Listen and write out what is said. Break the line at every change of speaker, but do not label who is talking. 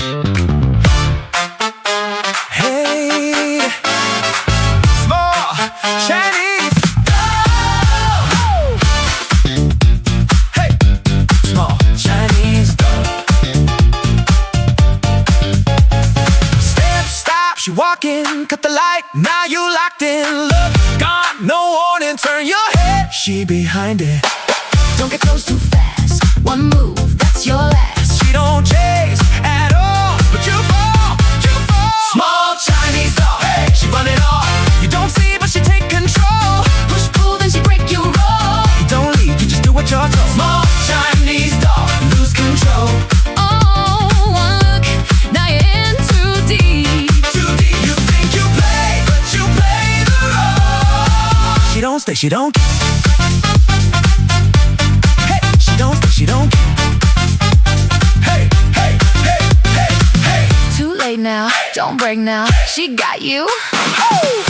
Hey, small Chinese doll. Hey, small Chinese doll. Step, stop, she walking, cut the light, now you locked in. Look, gone, no warning, turn your head, she behind it.
Don't get close too fast. One move, that's your last.
She don't chase at all, but you fall, you fall. Small Chinese doll, hey, she run it all. You don't see, but she take control.
Push, pull, then she break you roll.
You don't lead, you just do what you're told. Small Chinese doll, lose control.
Oh, one look, now you're in too deep.
Too deep, you think you play, but you play the role. She don't stay, she don't. Hey, she don't stay, she don't. Hey, hey, hey, hey, hey.
Too late now, don't break now. She got you.
Oh!